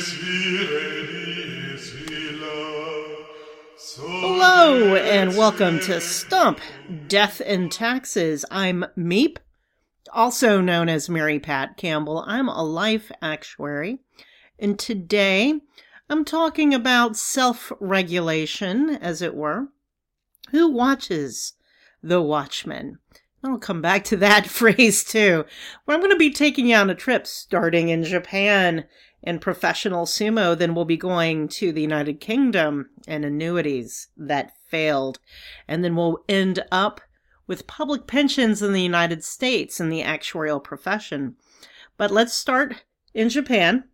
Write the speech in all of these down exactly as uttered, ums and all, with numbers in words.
Hello, and welcome to Stump, Death and Taxes. I'm Meep, also known as Mary Pat Campbell. I'm a life actuary, and today I'm talking about self-regulation, as it were. Who watches The Watchmen? I'll come back to that phrase, too. Well, I'm going to be taking you on a trip starting in Japan and professional sumo. Then we'll be going to the United Kingdom and annuities that failed. And then we'll end up with public pensions in the United States and the actuarial profession. But let's start in Japan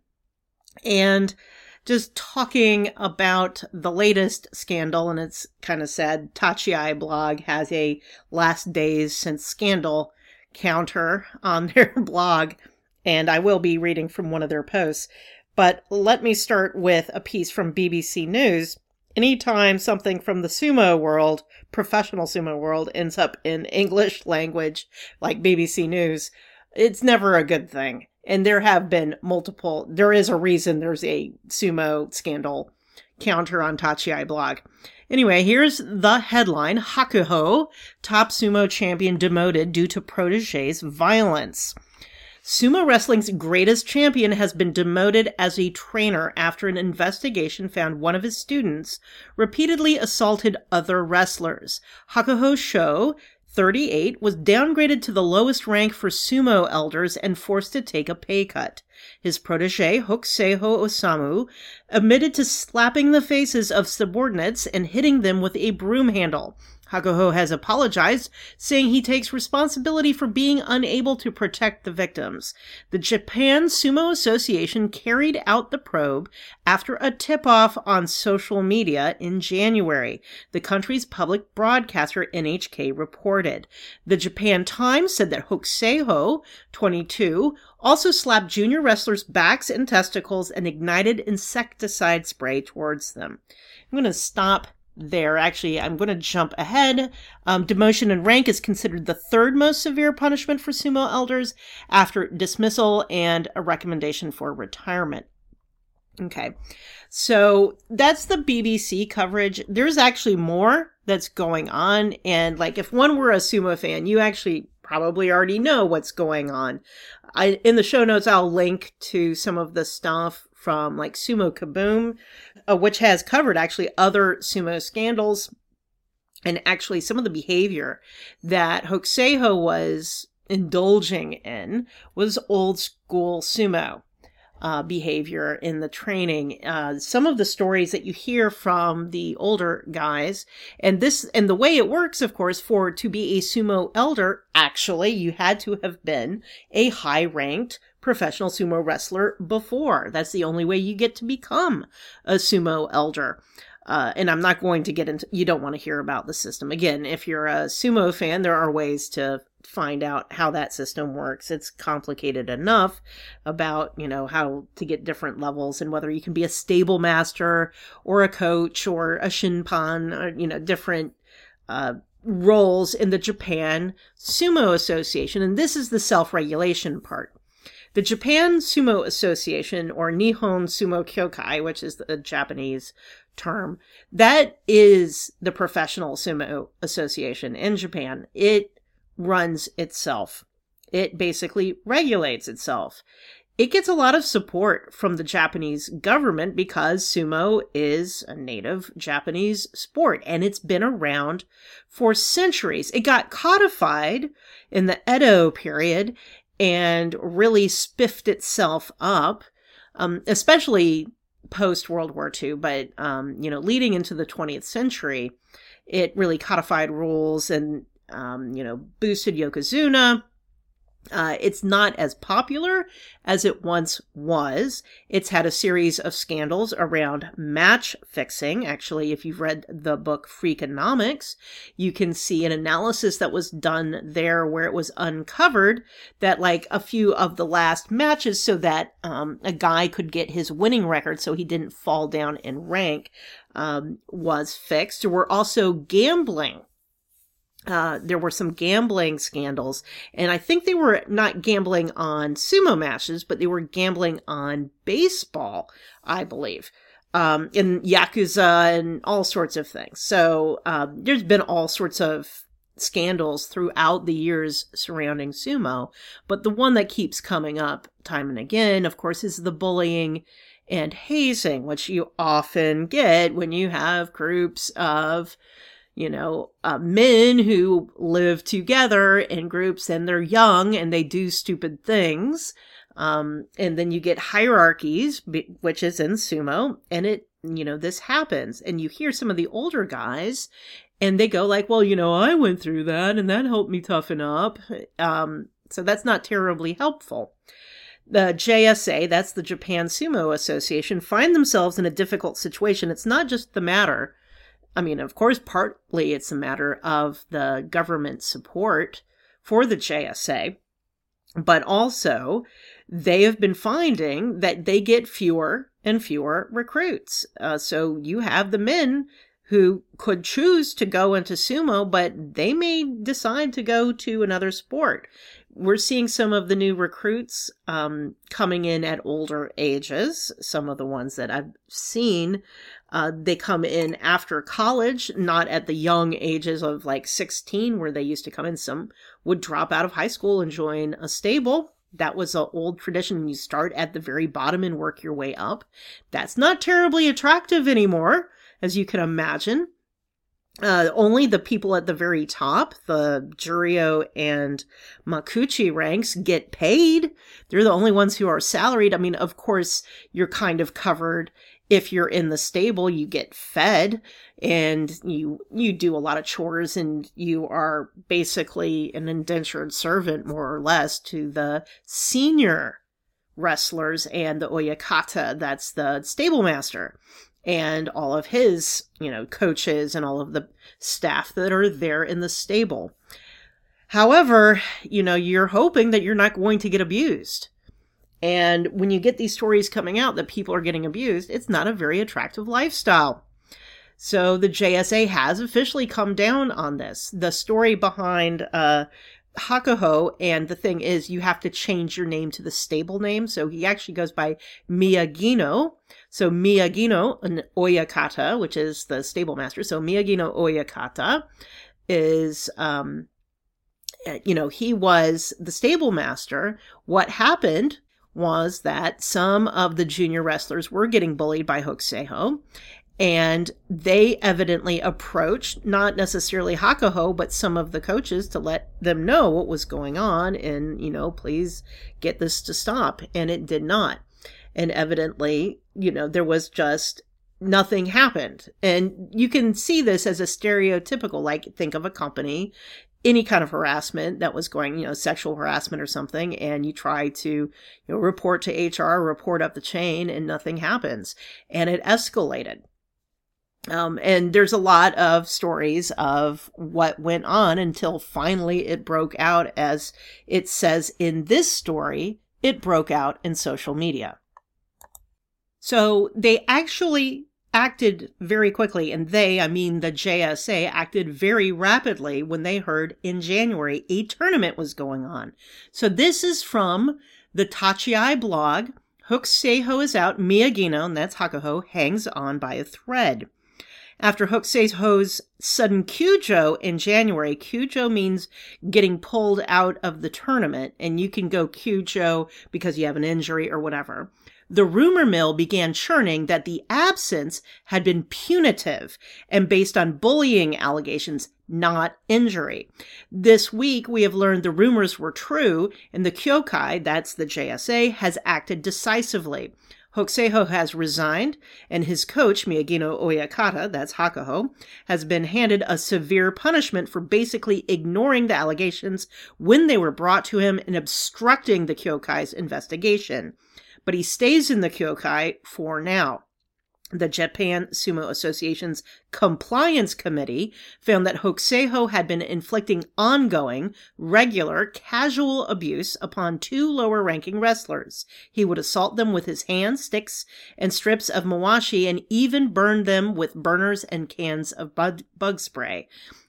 and just talking about the latest scandal. And it's kind of sad. Tachiai blog has a last days since scandal counter on their blog. And I will be reading from one of their posts. But let me start with a piece from B B C News. Anytime something from the sumo world, professional sumo world, ends up in English language, like B B C News, it's never a good thing. And there have been multiple, there is a reason there's a sumo scandal counter on Tachiai blog. Anyway, here's the headline. Hakuho, top sumo champion demoted due to protege's violence. Sumo wrestling's greatest champion has been demoted as a trainer after an investigation found one of his students repeatedly assaulted other wrestlers. Hakuho Sho, thirty-eight, was downgraded to the lowest rank for sumo elders and forced to take a pay cut. His protege, Hokuseiho Osamu, admitted to slapping the faces of subordinates and hitting them with a broom handle. Hakuho has apologized, saying he takes responsibility for being unable to protect the victims. The Japan Sumo Association carried out the probe after a tip-off on social media in January, the country's public broadcaster N H K reported. The Japan Times said that Hokuseiho, twenty-two, also slapped junior wrestlers' backs and testicles and ignited insecticide spray towards them. I'm going to stop there. Actually, I'm going to jump ahead. Um, demotion in rank is considered the third most severe punishment for sumo elders after dismissal and a recommendation for retirement. Okay, so that's the B B C coverage. There's actually more that's going on. And like, if one were a sumo fan, you actually probably already know what's going on. I, in the show notes, I'll link to some of the stuff from like Sumo Kaboom, uh, which has covered actually other sumo scandals and actually some of the behavior that Hokuseiho was indulging in was old school sumo uh, behavior in the training. Uh, some of the stories that you hear from the older guys, and this, and the way it works, of course, for to be a sumo elder, actually, you had to have been a high ranked professional sumo wrestler before. That's the only way you get to become a sumo elder. Uh, and I'm not going to get into, you don't want to hear about the system. Again, if you're a sumo fan, there are ways to find out how that system works. It's complicated enough about, you know, how to get different levels and whether you can be a stable master or a coach or a shinpan, or, you know, different, uh, roles in the Japan Sumo Association. And this is the self-regulation part. The Japan Sumo Association, or Nihon Sumo Kyokai, which is the Japanese term, that is the professional sumo association in Japan. It runs itself. It basically regulates itself. It gets a lot of support from the Japanese government because sumo is a native Japanese sport and it's been around for centuries. It got codified in the Edo period and really spiffed itself up, um, especially post-World War Two. But, um, you know, leading into the twentieth century, it really codified rules and, um, you know, boosted Yokozuna. Uh, it's not as popular as it once was. It's had a series of scandals around match fixing. Actually, if you've read the book Freakonomics, you can see an analysis that was done there where it was uncovered that like a few of the last matches so that um, a guy could get his winning record so he didn't fall down in rank um, was fixed. There were also gambling uh, there were some gambling scandals, and I think they were not gambling on sumo matches, but they were gambling on baseball, I believe, um, in Yakuza and all sorts of things. So uh, there's been all sorts of scandals throughout the years surrounding sumo, but the one that keeps coming up time and again, of course, is the bullying and hazing, which you often get when you have groups of, you know, uh, men who live together in groups and they're young and they do stupid things. Um, and then you get hierarchies, which is in sumo, and it, you know, this happens. And you hear some of the older guys and they go like, well, you know, I went through that and that helped me toughen up. Um, so that's not terribly helpful. The J S A, that's the Japan Sumo Association, find themselves in a difficult situation. It's not just the matter. I mean, of course, partly it's a matter of the government support for the J S A, but also they have been finding that they get fewer and fewer recruits. Uh, so you have the men who could choose to go into sumo, but they may decide to go to another sport. We're seeing some of the new recruits um, coming in at older ages. Some of the ones that I've seen, uh, they come in after college, not at the young ages of like sixteen where they used to come in. Some would drop out of high school and join a stable. That was an old tradition. You start at the very bottom and work your way up. That's not terribly attractive anymore, as you can imagine. Uh, only the people at the very top, the Juryo and Makuchi ranks, get paid. They're the only ones who are salaried. I mean, of course, you're kind of covered. If you're in the stable, you get fed and you you do a lot of chores and you are basically an indentured servant, more or less, to the senior wrestlers and the Oyakata, that's the stable master, and all of his, you know, coaches and all of the staff that are there in the stable. However, you know, you're hoping that you're not going to get abused. And when you get these stories coming out that people are getting abused, it's not a very attractive lifestyle. So the J S A has officially come down on this. The story behind uh, Hakuho, and the thing is, you have to change your name to the stable name. So he actually goes by Miyagino. So Miyagino, an Oyakata, which is the stable master. So Miyagino Oyakata is, um, you know, he was the stable master. What happened was that some of the junior wrestlers were getting bullied by Hokuseiho, and they evidently approached not necessarily Hakuho, but some of the coaches to let them know what was going on and, you know, please get this to stop. And it did not. And evidently, you know, there was just nothing happened. And you can see this as a stereotypical, like think of a company, any kind of harassment that was going, you know, sexual harassment or something, and you try to, you know, report to H R, report up the chain, and nothing happens. And it escalated. Um, and there's a lot of stories of what went on until finally it broke out, as it says in this story, it broke out in social media. So they actually acted very quickly, and they, I mean the J S A, acted very rapidly when they heard in January a tournament was going on. So this is from the Tachiai blog. Hokuseiho is out, Miyagino, and that's Hakuho, hangs on by a thread. After Hokuseiho's sudden kyujo in January, kyujo means getting pulled out of the tournament, and you can go kyujo because you have an injury or whatever. The rumor mill began churning that the absence had been punitive and based on bullying allegations, not injury. This week, we have learned the rumors were true, and the Kyokai, that's the J S A, has acted decisively. Hokuseiho has resigned, and his coach, Miyagino Oyakata, that's Hakuho, has been handed a severe punishment for basically ignoring the allegations when they were brought to him and obstructing the Kyokai's investigation. But he stays in the Kyokai for now. The Japan Sumo Association's Compliance Committee found that Hokuseiho had been inflicting ongoing, regular, casual abuse upon two lower-ranking wrestlers. He would assault them with his hands, sticks, and strips of mawashi, and even burn them with burners and cans of bug, bug spray.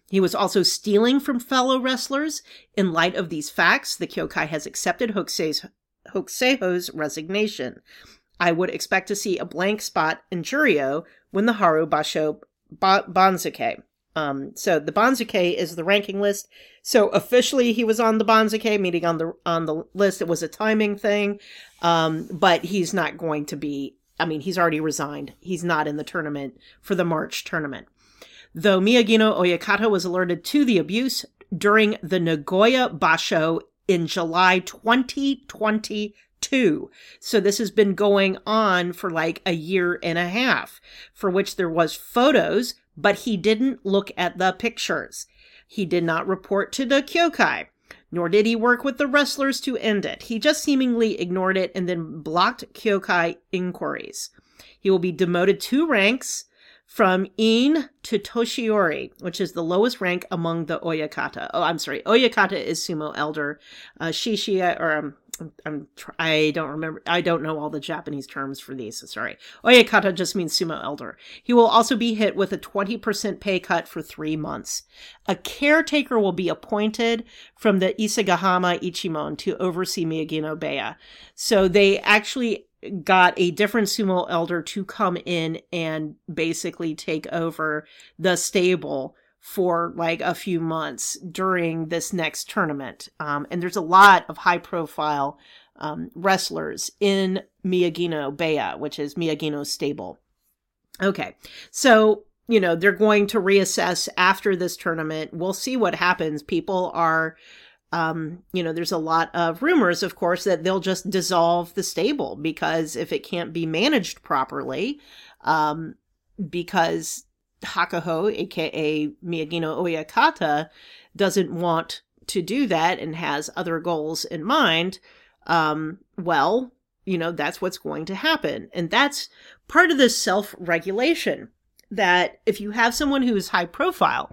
He was also stealing from fellow wrestlers. In light of these facts, the Kyokai has accepted Hokusei's, Hokuseiho's resignation. I would expect to see a blank spot in Juryo when the Haru Basho ba- Banzuke. Um, so the Banzuke is the ranking list. So officially he was on the Banzuke, meaning on the on the list. It was a timing thing, um, but he's not going to be. I mean, he's already resigned. He's not in the tournament for the March tournament. Though Miyagino Oyakata was alerted to the abuse during the Nagoya Basho in July twenty twenty-two. So this has been going on for like a year and a half, for which there was photos, but he didn't look at the pictures. He did not report to the Kyokai, nor did he work with the wrestlers to end it. He just seemingly ignored it and then blocked Kyokai inquiries. He will be demoted two ranks from In to Toshiori, which is the lowest rank among the Oyakata. Oh, I'm sorry. Oyakata is sumo elder. Uh, Shishi, or um, I'm, I don't remember. I don't know all the Japanese terms for these. Sorry. Oyakata just means sumo elder. He will also be hit with a twenty percent pay cut for three months. A caretaker will be appointed from the Isagahama Ichimon to oversee Miyagino Beya. So they actually got a different sumo elder to come in and basically take over the stable for like a few months during this next tournament. Um, and there's a lot of high profile um, wrestlers in Miyagino Beya, which is Miyagino's stable. Okay. So, you know, they're going to reassess after this tournament. We'll see what happens. People are Um, you know, there's a lot of rumors, of course, that they'll just dissolve the stable because if it can't be managed properly, um, because Hakuho, aka Miyagino Oyakata, doesn't want to do that and has other goals in mind, um, well, you know, that's what's going to happen. And that's part of this self-regulation, that if you have someone who's high profile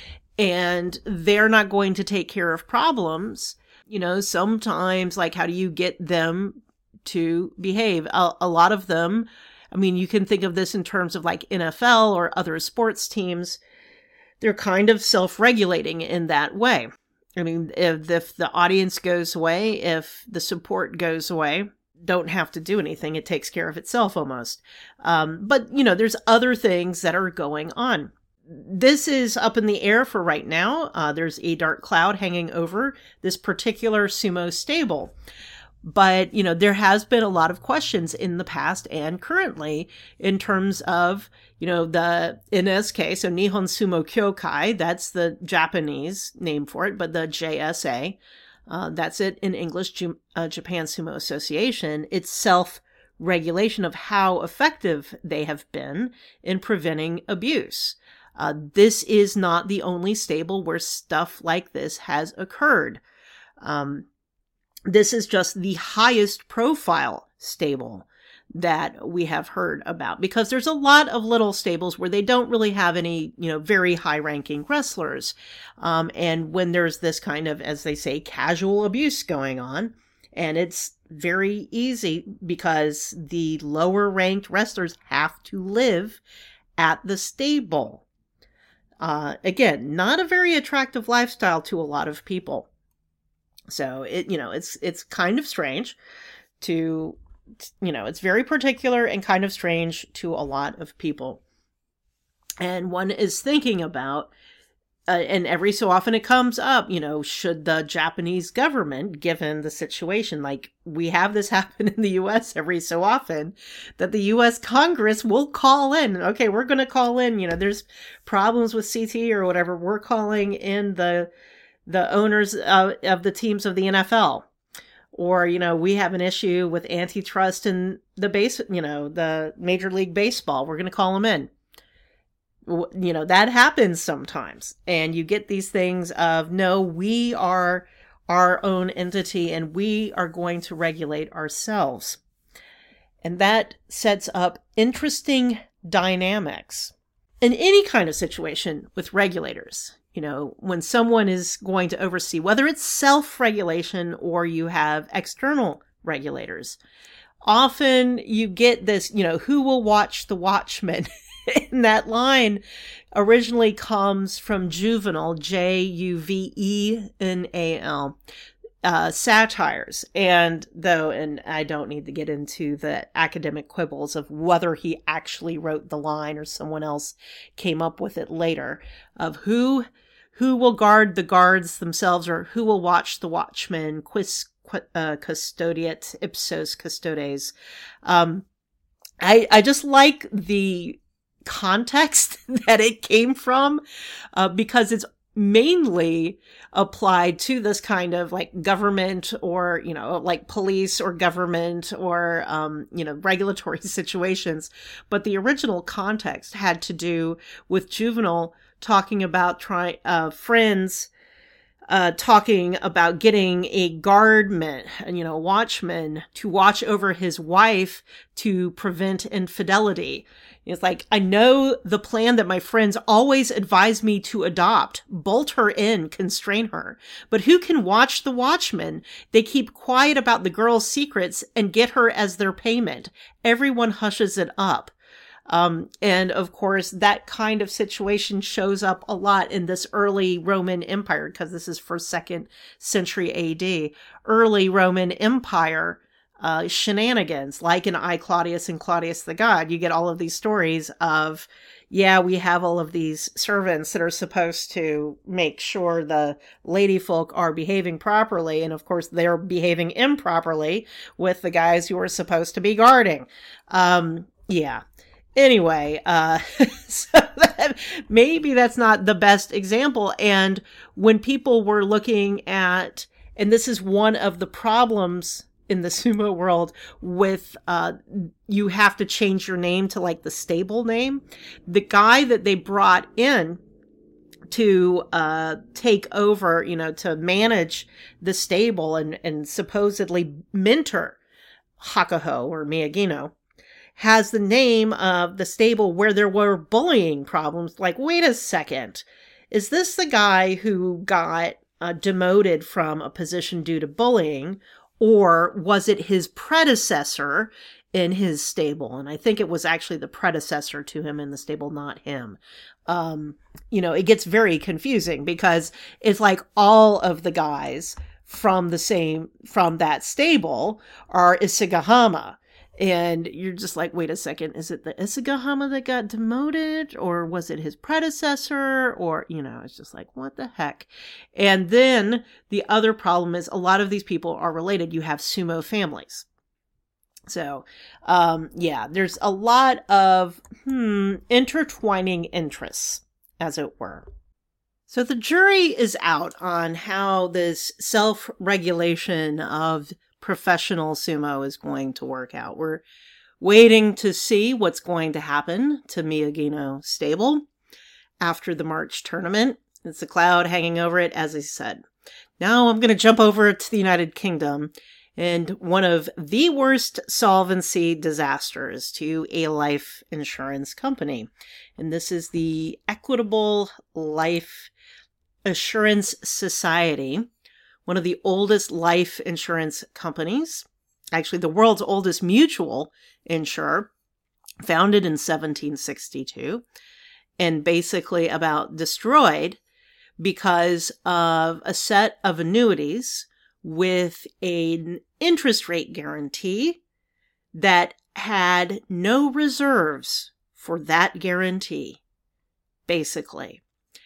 and they're not going to take care of problems, you know, sometimes, like, how do you get them to behave? A, a lot of them, I mean, you can think of this in terms of like N F L or other sports teams. They're kind of self-regulating in that way. I mean, if, if the audience goes away, if the support goes away, don't have to do anything. It takes care of itself almost. Um, but, you know, there's other things that are going on. This is up in the air for right now. Uh, there's a dark cloud hanging over this particular sumo stable. But, you know, there has been a lot of questions in the past and currently in terms of, you know, the N S K, so Nihon Sumo Kyokai, that's the Japanese name for it, but the J S A, uh, that's it in English, Ju- uh, Japan Sumo Association, it's self-regulation of how effective they have been in preventing abuse. Uh, this is not the only stable where stuff like this has occurred. Um, this is just the highest profile stable that we have heard about, because there's a lot of little stables where they don't really have any, you know, very high ranking wrestlers. Um, and when there's this kind of, as they say, casual abuse going on, and it's very easy because the lower ranked wrestlers have to live at the stable. Uh, again, not a very attractive lifestyle to a lot of people. So it, you know, it's, it's kind of strange to, you know, it's very particular and kind of strange to a lot of people. And one is thinking about, uh, and every so often it comes up, you know, should the Japanese government, given the situation, like we have this happen in the U S every so often, that the U S Congress will call in, okay, we're going to call in, you know, there's problems with C T or whatever, we're calling in the, the owners of, of the teams of the N F L. Or, you know, we have an issue with antitrust in the base, you know, the Major League Baseball, we're going to call them in. You know, that happens sometimes. And you get these things of, no, we are our own entity and we are going to regulate ourselves. And that sets up interesting dynamics in any kind of situation with regulators. You know, when someone is going to oversee, whether it's self-regulation or you have external regulators, often you get this, you know, who will watch the watchmen and that line originally comes from Juvenal, J U V E N A L, uh, satires. And though, and I don't need to get into the academic quibbles of whether he actually wrote the line or someone else came up with it later, of who who will guard the guards themselves, or who will watch the watchmen, quis uh, custodiet ipsos custodes. Um, I, I just like the context that it came from, uh, because it's mainly applied to this kind of like government, or, you know, like police or government, or, um, you know, regulatory situations. But the original context had to do with Juvenal talking about trying, uh, friends, uh, talking about getting a guardman, you know, watchman to watch over his wife to prevent infidelity. It's like, I know the plan that my friends always advise me to adopt. Bolt her in, constrain her. But who can watch the watchmen? They keep quiet about the girl's secrets and get her as their payment. Everyone hushes it up. Um, and of course, that kind of situation shows up a lot in this early Roman Empire, because this is first, second century A D. Early Roman Empire uh, shenanigans, like in I, Claudius and Claudius the God. You get all of these stories of, yeah, we have all of these servants that are supposed to make sure the lady folk are behaving properly. And of course, they're behaving improperly with the guys who are supposed to be guarding. Um, yeah. Anyway, uh, so that, maybe that's not the best example. And when people were looking at, and this is one of the problems in the sumo world with, uh, you have to change your name to like the stable name. The guy that they brought in to, uh, take over, you know, to manage the stable and, and supposedly mentor Hakuho or Miyagino, has the name of the stable where there were bullying problems. Like, wait a second. Is this the guy who got uh, demoted from a position due to bullying? Or was it his predecessor in his stable? And I think it was actually the predecessor to him in the stable, not him. Um, you know, it gets very confusing because it's like all of the guys from the same, from that stable are Isagahama. And you're just like, wait a second, is it the Isagahama that got demoted? Or was it his predecessor? Or, you know, it's just like, what the heck? And then the other problem is a lot of these people are related. You have sumo families. So, um, yeah, there's a lot of hmm, intertwining interests, as it were. So the jury is out on how this self-regulation of professional sumo is going to work out. We're waiting to see what's going to happen to Miyagino stable after the March tournament. It's a cloud hanging over it, as I said. Now I'm going to jump over to the United Kingdom and one of the worst solvency disasters to a life insurance company. And this is the Equitable Life Assurance Society, one of the oldest life insurance companies, actually the world's oldest mutual insurer, founded in seventeen sixty-two, and basically about destroyed because of a set of annuities with an interest rate guarantee that had no reserves for that guarantee, basically.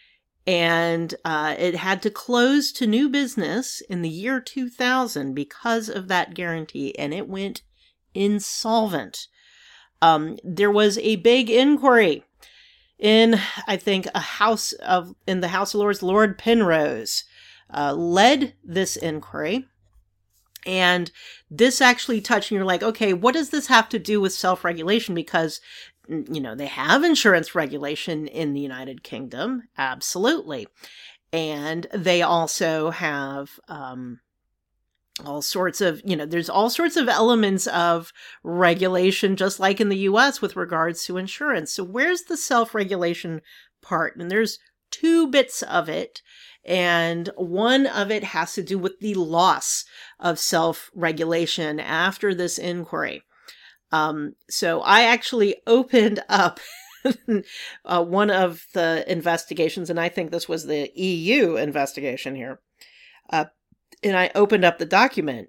And uh, it had to close to new business in the year two thousand because of that guarantee, and it went insolvent. Um, there was a big inquiry in, I think, a house of in the House of Lords. Lord Penrose uh, led this inquiry, and this actually touched. And you're like, okay, what does this have to do with self-regulation? Because you know, they have insurance regulation in the United Kingdom. Absolutely. And they also have um, all sorts of, you know, there's all sorts of elements of regulation, just like in the U S with regards to insurance. So where's the self-regulation part? And there's two bits of it. And one of it has to do with the loss of self-regulation after this inquiry. Um, so I actually opened up uh, one of the investigations, and I think this was the E U investigation here, uh, and I opened up the document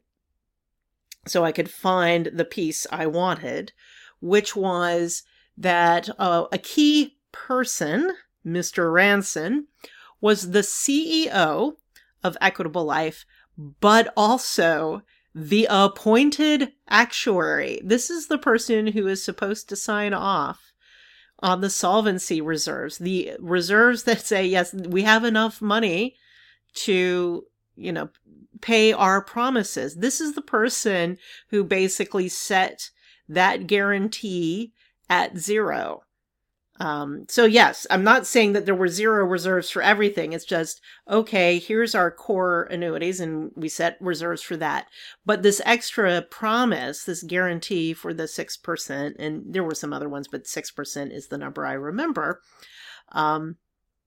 so I could find the piece I wanted, which was that uh, a key person, Mister Ranson, was the C E O of Equitable Life, but also the appointed actuary. This is the person who is supposed to sign off on the solvency reserves, the reserves that say, yes, we have enough money to, you know, pay our promises. This is the person who basically set that guarantee at zero. Um, so yes, I'm not saying that there were zero reserves for everything. It's just, okay, here's our core annuities and we set reserves for that. But this extra promise, this guarantee for the six percent, and there were some other ones, but six percent is the number I remember. Um,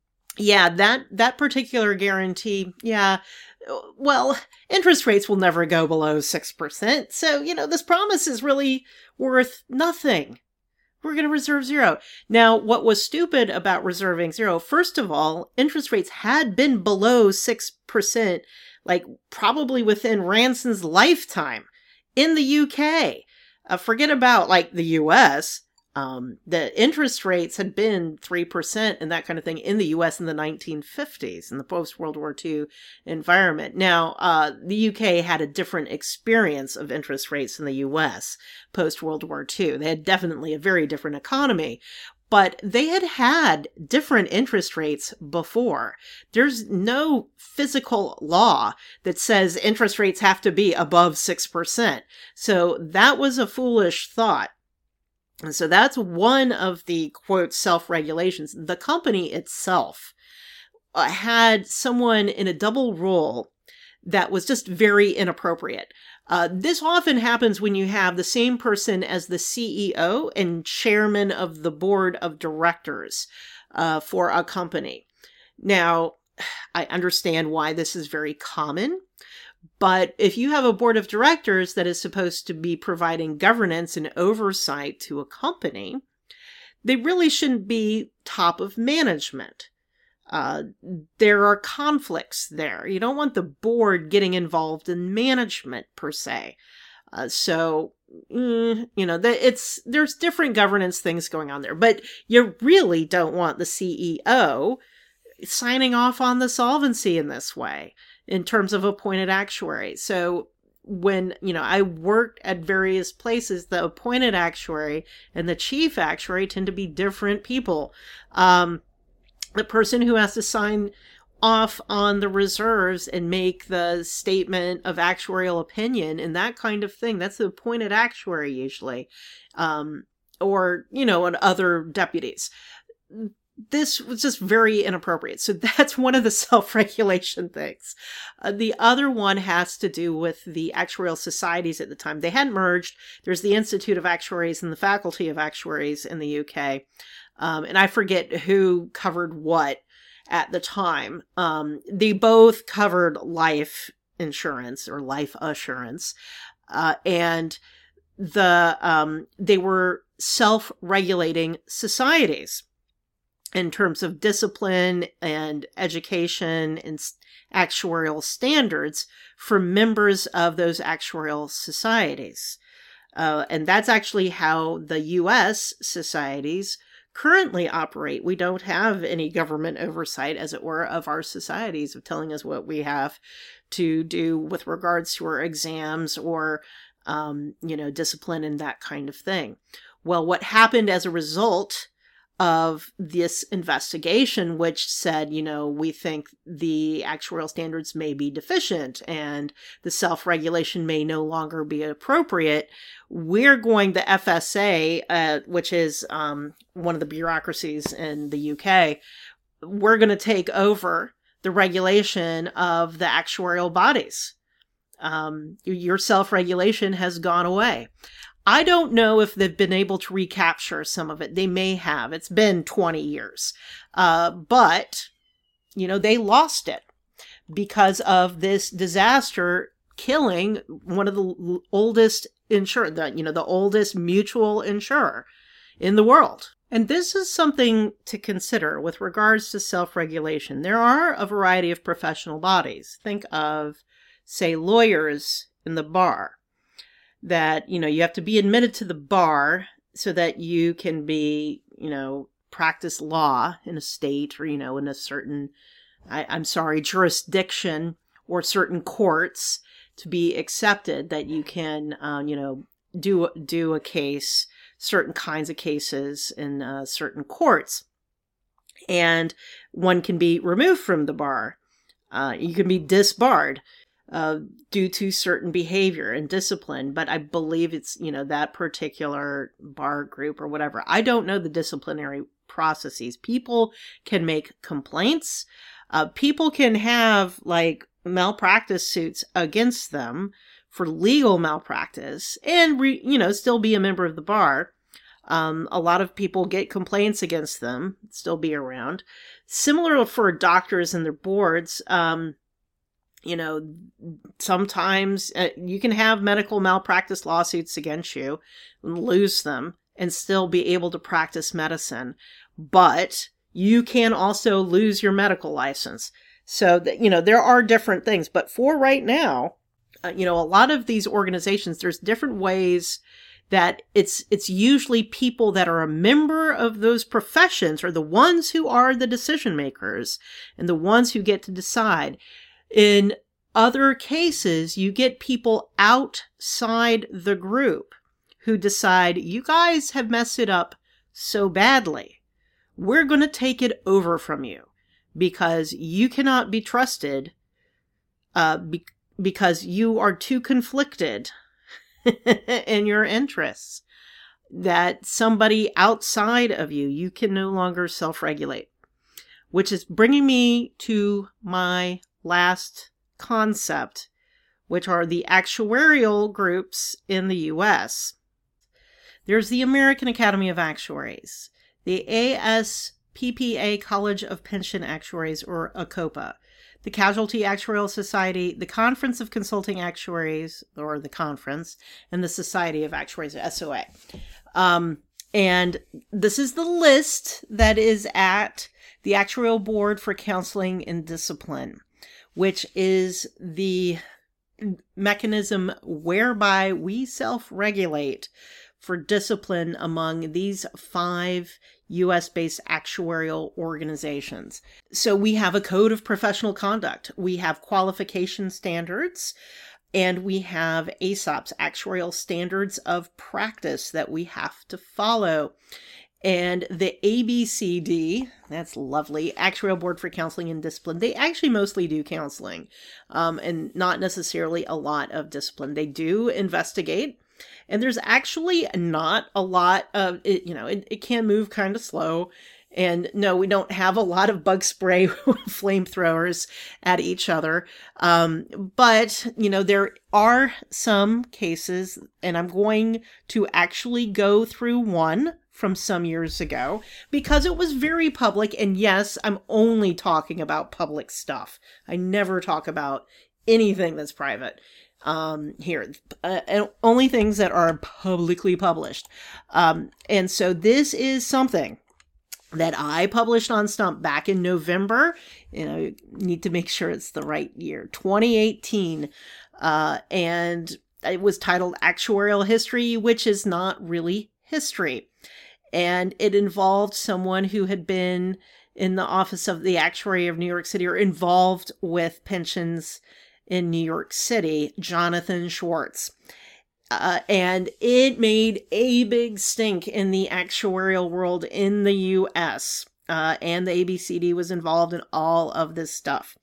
yeah, that, that particular guarantee, yeah, well, interest rates will never go below six percent. So, you know, this promise is really worth nothing. We're going to reserve zero. Now, what was stupid about reserving zero, first of all, interest rates had been below six percent, like probably within Ranson's lifetime in the U K. Uh, forget about like the U S. Um, the interest rates had been three percent and that kind of thing in the U S in the nineteen fifties, in the post-World War Two environment. Now, uh, the U K had a different experience of interest rates than the U S post-World War Two. They had definitely a very different economy, but they had had different interest rates before. There's no physical law that says interest rates have to be above six percent. So that was a foolish thought. And so that's one of the, quote, self-regulations. The company itself uh, had someone in a double role that was just very inappropriate. Uh, this often happens when you have the same person as the C E O and chairman of the board of directors uh, for a company. Now, I understand why this is very common. But if you have a board of directors that is supposed to be providing governance and oversight to a company, they really shouldn't be top of management. Uh, there are conflicts there. You don't want the board getting involved in management per se. Uh, so, mm, you know, the, it's there's different governance things going on there. But you really don't want the C E O signing off on the solvency in this way, in terms of appointed actuary. So when, you know, I worked at various places, the appointed actuary and the chief actuary tend to be different people. Um, the person who has to sign off on the reserves and make the statement of actuarial opinion and that kind of thing, that's the appointed actuary usually. Um, or, you know, and other deputies. This was just very inappropriate. So that's one of the self-regulation things. Uh, the other one has to do with the actuarial societies at the time. They hadn't merged. There's the Institute of Actuaries and the Faculty of Actuaries in the U K. Um, and I forget who covered what at the time. Um, they both covered life insurance or life assurance. Uh, and the um, they were self-regulating societies in terms of discipline and education and actuarial standards for members of those actuarial societies. Uh, and that's actually how the U S societies currently operate. We don't have any government oversight, as it were, of our societies, of telling us what we have to do with regards to our exams or, um, you know, discipline and that kind of thing. Well, what happened as a result of this investigation, which said, you know, we think the actuarial standards may be deficient and the self-regulation may no longer be appropriate, we're going, the F S A, uh, which is um, one of the bureaucracies in the U K, we're going to take over the regulation of the actuarial bodies. Um, your self-regulation has gone away. I don't know if they've been able to recapture some of it. They may have. It's been twenty years. Uh, but, you know, they lost it because of this disaster killing one of the oldest insurer, the, you know, the oldest mutual insurer in the world. And this is something to consider with regards to self-regulation. There are a variety of professional bodies. Think of, say, lawyers in the bar. That, you know, you have to be admitted to the bar so that you can be, you know, practice law in a state or, you know, in a certain, I, I'm sorry, jurisdiction or certain courts to be accepted that you can, uh, you know, do, do a case, certain kinds of cases in uh, certain courts. And one can be removed from the bar. Uh, you can be disbarred. Uh, due to certain behavior and discipline, but I believe it's, you know, that particular bar group or whatever. I don't know the disciplinary processes. People can make complaints. Uh, people can have like malpractice suits against them for legal malpractice and, re, you know, still be a member of the bar. Um, a lot of people get complaints against them, still be around. Similar for doctors and their boards. Um, You know, sometimes uh, you can have medical malpractice lawsuits against you and lose them and still be able to practice medicine. But you can also lose your medical license. So, that, you know, there are different things. But for right now, uh, you know, a lot of these organizations, there's different ways that it's it's usually people that are a member of those professions are the ones who are the decision makers and the ones who get to decide. In other cases, you get people outside the group who decide, you guys have messed it up so badly. We're going to take it over from you because you cannot be trusted uh, be- because you are too conflicted in your interests that somebody outside of you, you can no longer self-regulate. Which is bringing me to my last concept, which are the actuarial groups in the U S. There's the American Academy of Actuaries, the A S P P A College of Pension Actuaries, or ACOPA, the Casualty Actuarial Society, the Conference of Consulting Actuaries, or the Conference, and the Society of Actuaries, S O A. Um, and this is the list that is at the Actuarial Board for Counseling and Discipline, which is the mechanism whereby we self-regulate for discipline among these five U S-based actuarial organizations. So we have a code of professional conduct, we have qualification standards, and we have A S O Ps, actuarial standards of practice that we have to follow. And the A B C D, that's lovely, Actuarial Board for Counseling and Discipline, they actually mostly do counseling um, and not necessarily a lot of discipline. They do investigate, and there's actually not a lot of, it, you know, it, it can move kind of slow. And no, we don't have a lot of bug spray flamethrowers at each other. Um, but, you know, there are some cases, and I'm going to actually go through one from some years ago because it was very public. And yes, I'm only talking about public stuff. I never talk about anything that's private um, here, uh, and only things that are publicly published. Um, and so this is something that I published on Stump back in November. You know, need to make sure it's the right year, twenty eighteen. Uh, and it was titled Actuarial History, which is not really history. And it involved someone who had been in the office of the Actuary of New York City or involved with pensions in New York City, Jonathan Schwartz. Uh, and it made a big stink in the actuarial world in the U S. Uh, and the A B C D was involved in all of this stuff.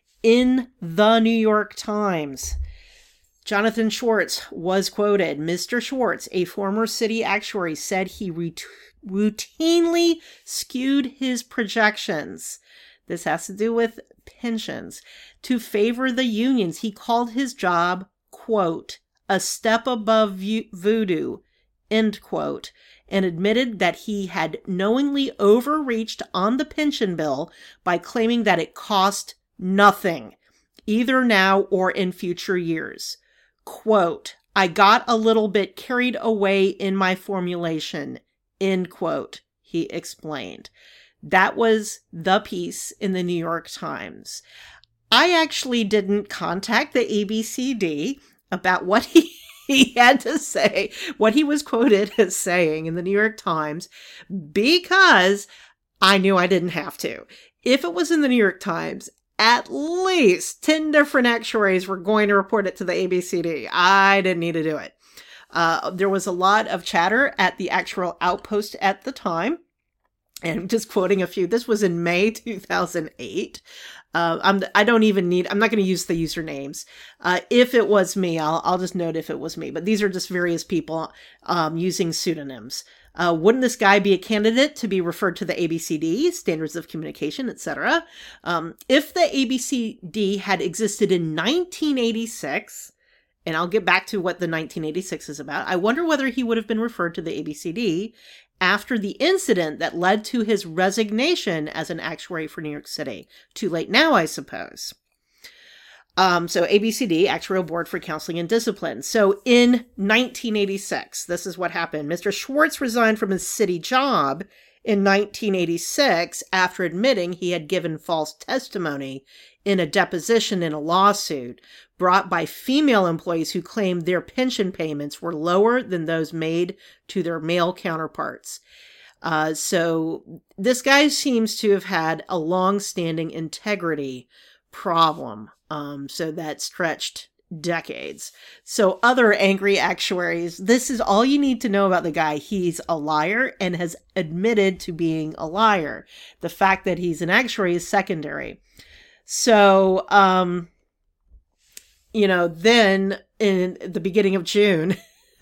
In the New York Times, Jonathan Schwartz was quoted. Mister Schwartz, a former city actuary, said he ret- routinely skewed his projections. This has to do with pensions to favor the unions. He called his job, quote, a step above voodoo, end quote, and admitted that he had knowingly overreached on the pension bill by claiming that it cost nothing, either now or in future years. Quote, I got a little bit carried away in my formulation, end quote, he explained. That was the piece in the New York Times. I actually didn't contact the A B C D about what he, he had to say, what he was quoted as saying in the New York Times, because I knew I didn't have to. If it was in the New York Times, at least ten different actuaries were going to report it to the A B C D. I didn't need to do it. Uh, there was a lot of chatter at the actual outpost at the time. And just quoting a few, this was in May two thousand eight. Uh, I'm, I don't even need, I'm not going to use the usernames. Uh, if it was me, I'll, I'll just note if it was me. But these are just various people um, using pseudonyms. Uh, wouldn't this guy be a candidate to be referred to the A B C D, Standards of Communication, et cetera? Um, if the A B C D had existed in nineteen eighty-six, and I'll get back to what the nineteen eighty-six is about, I wonder whether he would have been referred to the A B C D after the incident that led to his resignation as an actuary for New York City. Too late now, I suppose. Um, so A B C D, Actuarial Board for Counseling and Discipline. So in nineteen eighty-six, this is what happened. Mister Schwartz resigned from his city job in nineteen eighty-six after admitting he had given false testimony in a deposition in a lawsuit brought by female employees who claimed their pension payments were lower than those made to their male counterparts. Uh, so this guy seems to have had a long-standing integrity problem. Um, so that stretched decades. So other angry actuaries, this is all you need to know about the guy. He's a liar and has admitted to being a liar. The fact that he's an actuary is secondary. So, um, you know, then in the beginning of June,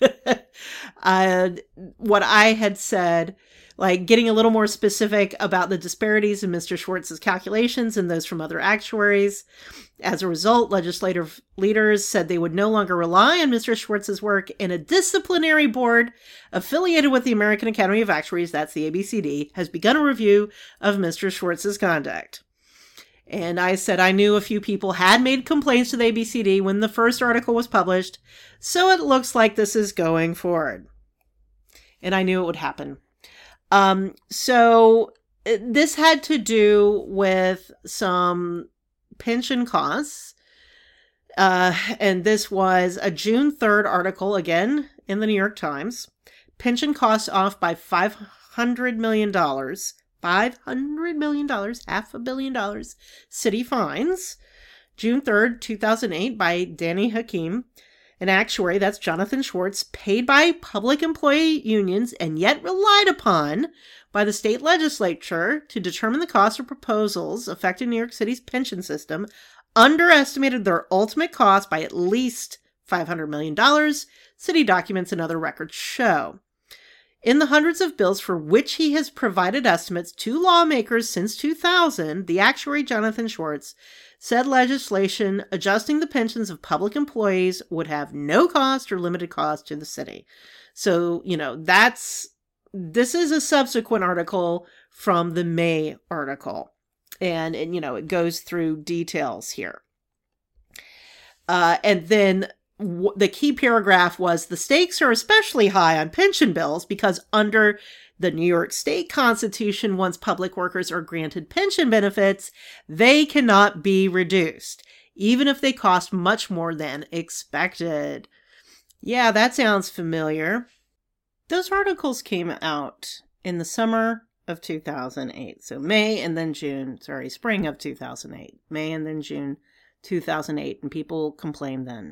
uh, what I had said, like getting a little more specific about the disparities in Mister Schwartz's calculations and those from other actuaries. As a result, legislative leaders said they would no longer rely on Mister Schwartz's work, and a disciplinary board affiliated with the American Academy of Actuaries, that's the A B C D, has begun a review of Mister Schwartz's conduct. And I said I knew a few people had made complaints to the A B C D when the first article was published, so it looks like this is going forward. And I knew it would happen. Um, so this had to do with some pension costs. Uh, and this was a June third article, again, in the New York Times. Pension costs off by five hundred million dollars. five hundred million dollars, half a billion dollars. City fines. June third, two thousand eight, by Danny Hakim. An actuary, that's Jonathan Schwartz, paid by public employee unions and yet relied upon by the state legislature to determine the cost of proposals affecting New York City's pension system, underestimated their ultimate cost by at least five hundred million dollars, city documents and other records show. In the hundreds of bills for which he has provided estimates to lawmakers since two thousand, the actuary Jonathan Schwartz said legislation adjusting the pensions of public employees would have no cost or limited cost to the city. So, you know, that's, this is a subsequent article from the May article. And, and you know, it goes through details here. Uh, and then w- the key paragraph was the stakes are especially high on pension bills because under the New York State Constitution, once public workers are granted pension benefits, they cannot be reduced, even if they cost much more than expected. Yeah, that sounds familiar. Those articles came out in the summer of two thousand eight. So May and then June, sorry, spring of two thousand eight. May and then June two thousand eight, and people complained then.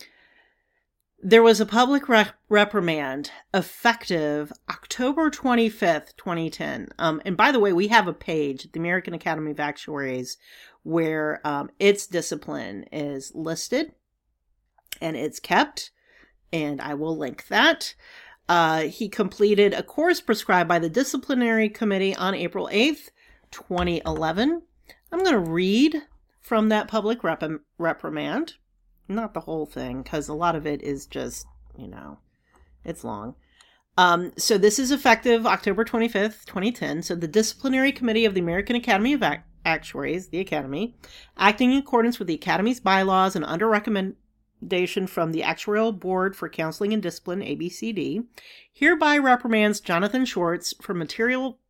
There was a public rep- reprimand effective October twenty-fifth, twenty ten. Um, and by the way, we have a page at the American Academy of Actuaries where um, its discipline is listed and it's kept, and I will link that. Uh, he completed a course prescribed by the Disciplinary Committee on April eighth, twenty eleven. I'm going to read from that public rep- reprimand. Not the whole thing, because a lot of it is just, you know, it's long. Um, so this is effective October twenty-fifth, twenty ten. So the Disciplinary Committee of the American Academy of Act- Actuaries, the Academy, acting in accordance with the Academy's bylaws and under recommendation from the Actuarial Board for Counseling and Discipline, A B C D, hereby reprimands Jonathan Schwartz for material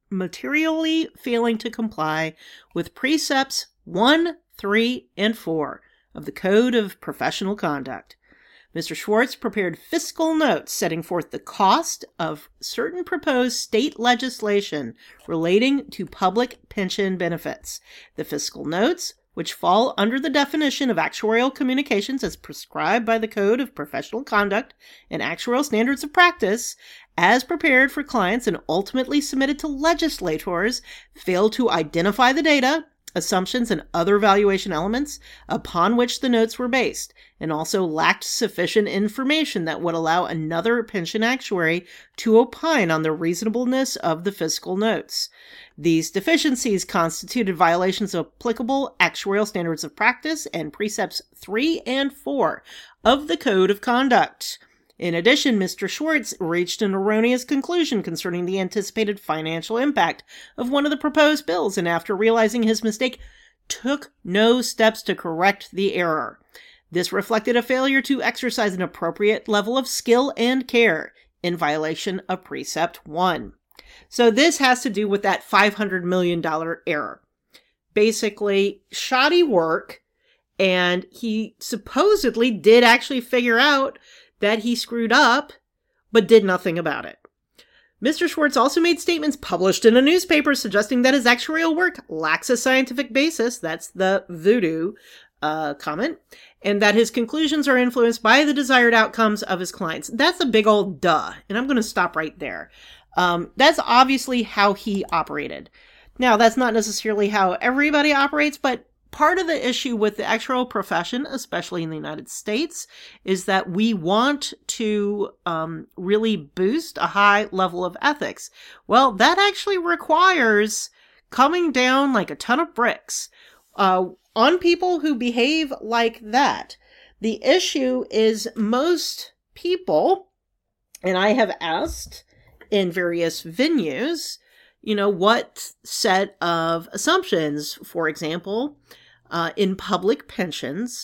materially failing to comply with precepts one, three, and four of the Code of Professional Conduct. Mister Schwartz prepared fiscal notes setting forth the cost of certain proposed state legislation relating to public pension benefits. The fiscal notes, which fall under the definition of actuarial communications as prescribed by the Code of Professional Conduct and Actuarial Standards of Practice, as prepared for clients and ultimately submitted to legislators, fail to identify the data, assumptions, and other valuation elements upon which the notes were based, and also lacked sufficient information that would allow another pension actuary to opine on the reasonableness of the fiscal notes. These deficiencies constituted violations of applicable actuarial standards of practice and precepts three and four of the Code of Conduct. In addition, Mister Schwartz reached an erroneous conclusion concerning the anticipated financial impact of one of the proposed bills, and after realizing his mistake, took no steps to correct the error. This reflected a failure to exercise an appropriate level of skill and care in violation of Precept one. So this has to do with that five hundred million dollars error. Basically, shoddy work, and he supposedly did actually figure out that he screwed up, but did nothing about it. Mister Schwartz also made statements published in a newspaper suggesting that his actuarial work lacks a scientific basis, that's the voodoo uh, comment, and that his conclusions are influenced by the desired outcomes of his clients. That's a big old duh, and I'm going to stop right there. Um, that's obviously how he operated. Now, that's not necessarily how everybody operates, but part of the issue with the actuarial profession, especially in the United States, is that we want to um, really boost a high level of ethics. Well, that actually requires coming down like a ton of bricks uh, on people who behave like that. The issue is most people, and I have asked in various venues, you know, what set of assumptions, for example, uh, in public pensions,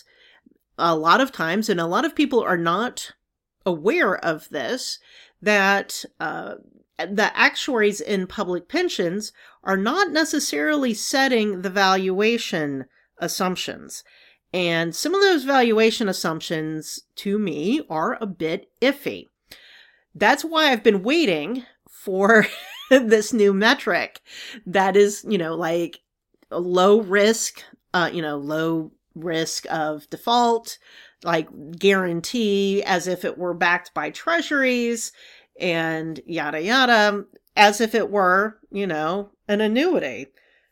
a lot of times, and a lot of people are not aware of this, that uh, the actuaries in public pensions are not necessarily setting the valuation assumptions. And some of those valuation assumptions, to me, are a bit iffy. That's why I've been waiting for this new metric that is, you know, like a low risk, uh, you know, low risk of default, like guarantee as if it were backed by treasuries and yada, yada, as if it were, you know, an annuity.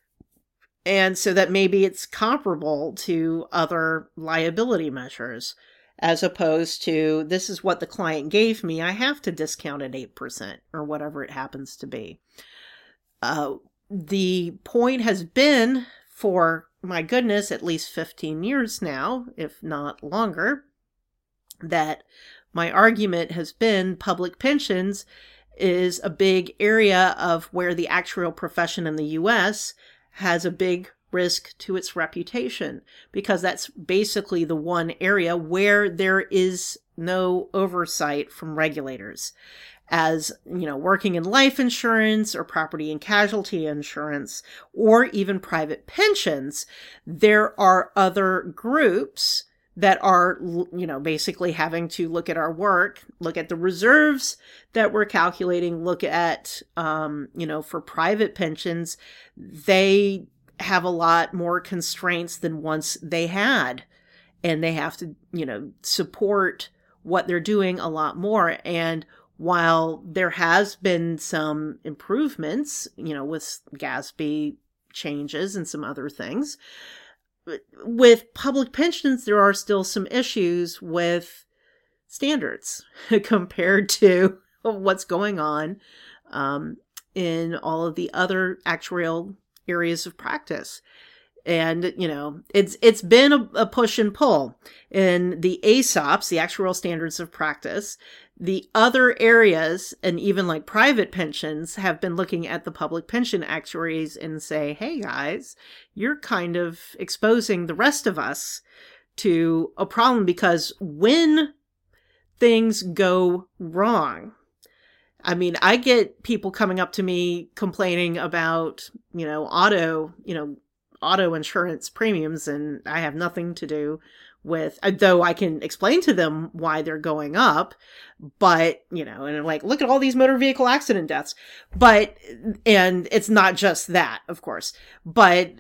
And so that maybe it's comparable to other liability measures, as opposed to this is what the client gave me, I have to discount at eight percent or whatever it happens to be. Uh, the point has been for, my goodness, at least fifteen years now, if not longer, that my argument has been public pensions is a big area of where the actuarial profession in the U S has a big risk to its reputation, because that's basically the one area where there is no oversight from regulators. As, you know, working in life insurance or property and casualty insurance, or even private pensions, there are other groups that are, you know, basically having to look at our work, look at the reserves that we're calculating, look at, um, you know, for private pensions, they have a lot more constraints than once they had, and they have to, you know, support what they're doing a lot more. And while there has been some improvements, you know, with GASB changes and some other things, with public pensions, there are still some issues with standards compared to what's going on um, in all of the other actuarial areas of practice. And, you know, it's it's been a, a push and pull. In the A S O Ps, the Actuarial Standards of Practice, the other areas, and even like private pensions, have been looking at the public pension actuaries and say, hey guys, you're kind of exposing the rest of us to a problem, because when things go wrong, I mean, I get people coming up to me complaining about, you know, auto, you know, auto insurance premiums, and I have nothing to do with, though I can explain to them why they're going up, but, you know, and I'm like, look at all these motor vehicle accident deaths. But, and it's not just that, of course, but,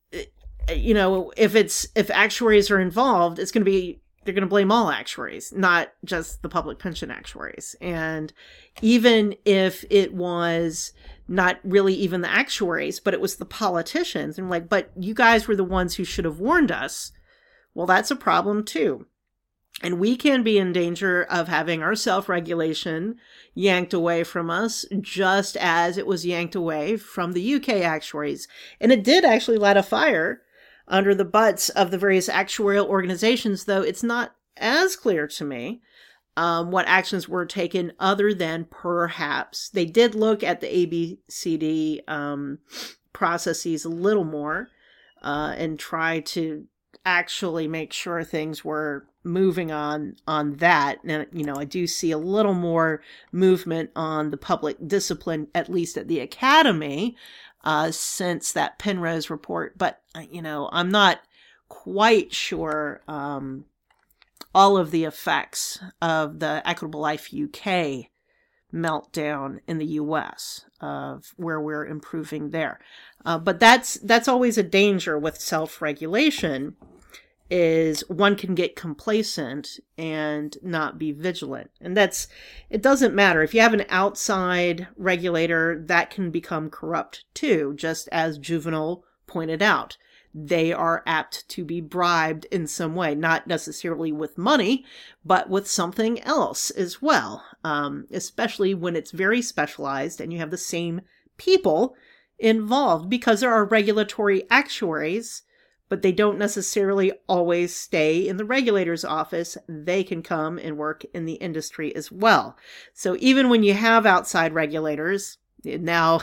you know, if it's, if actuaries are involved, it's going to be, they're going to blame all actuaries, not just the public pension actuaries. And even if it was not really even the actuaries, but it was the politicians, and like, but you guys were the ones who should have warned us. Well, that's a problem too. And we can be in danger of having our self-regulation yanked away from us, just as it was yanked away from the U K actuaries. And it did actually light a fire under the butts of the various actuarial organizations, though it's not as clear to me um, what actions were taken, other than perhaps they did look at the A B C D um, processes a little more uh, and try to actually make sure things were moving on on that. And, you know, I do see a little more movement on the public discipline, at least at the academy, uh, since that Penrose report. But, you know, I'm not quite sure um, all of the effects of the Equitable Life U K meltdown in the U S, of where we're improving there. Uh, but that's that's always a danger with self-regulation, is one can get complacent and not be vigilant. And that's, it doesn't matter. If you have an outside regulator, that can become corrupt too, just as Juvenal pointed out. They are apt to be bribed in some way, not necessarily with money, but with something else as well, um, especially when it's very specialized and you have the same people involved, because there are regulatory actuaries, but they don't necessarily always stay in the regulator's office. They can come and work in the industry as well. So even when you have outside regulators, now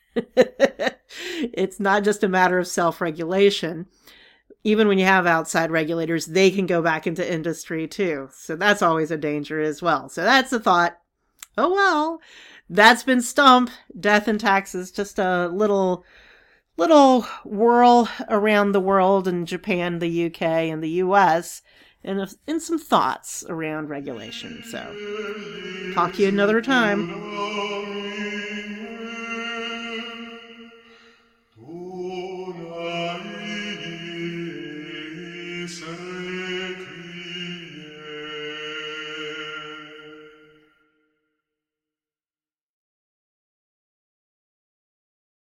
it's not just a matter of self-regulation. Even when you have outside regulators, they can go back into industry too. So that's always a danger as well. So that's the thought. Oh, well, that's been Stump, Death and Taxes, just a little, little whirl around the world, in Japan, the U K, and the U S, and, and some thoughts around regulation. So talk to you another time.